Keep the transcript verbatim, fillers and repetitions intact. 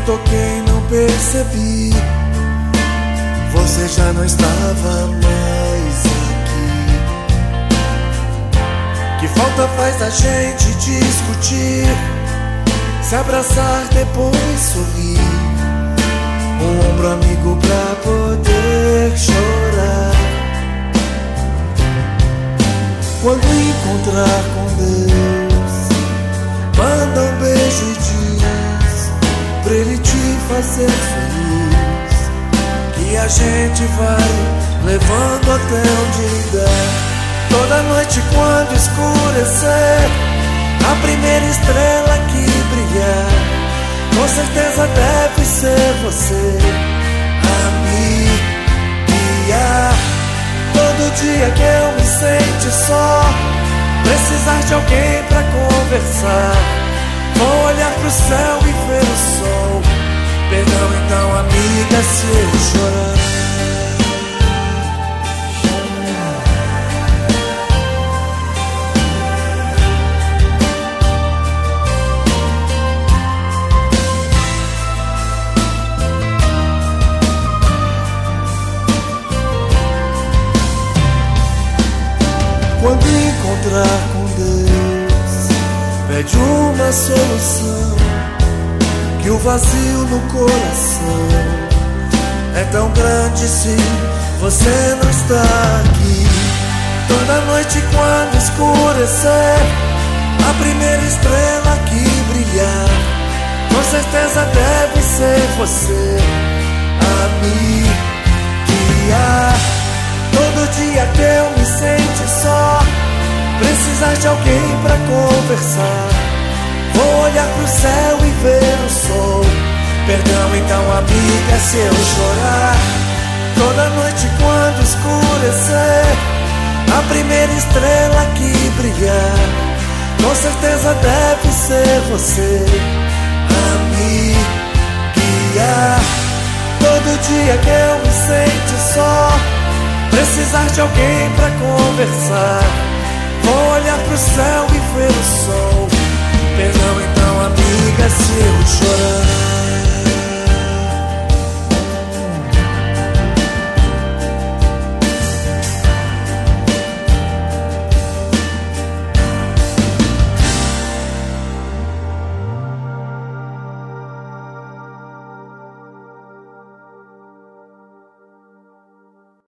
toquei, não percebi. Você já não estava mais aqui. Que falta faz a gente discutir, se abraçar, depois sorrir, um ombro amigo pra poder chorar. Quando encontrar com Deus, manda um beijo e diz pra Ele te fazer feliz, que a gente vai levando até onde der. Toda noite quando escurecer, a primeira estrela que brilhar, com certeza deve ser você a me guiar. Todo dia que eu me sente só, precisar de alguém pra conversar, vou olhar pro céu e ver o sol. Perdão então, amiga, se eu chorar. Quando encontrar com Deus, pede uma solução, que o vazio no coração é tão grande se você não está aqui. Toda noite quando escurecer, a primeira estrela que brilhar, com certeza deve ser você a me guiar. Todo dia que eu me sente só, precisar de alguém pra conversar, vou olhar pro céu e ver o sol. Perdão então, amiga, se eu chorar. Toda noite quando escurecer, a primeira estrela que brilhar, com certeza deve ser você a me guiar. Todo dia que eu me sente só, precisar de alguém pra conversar, vou olhar pro céu e ver o sol.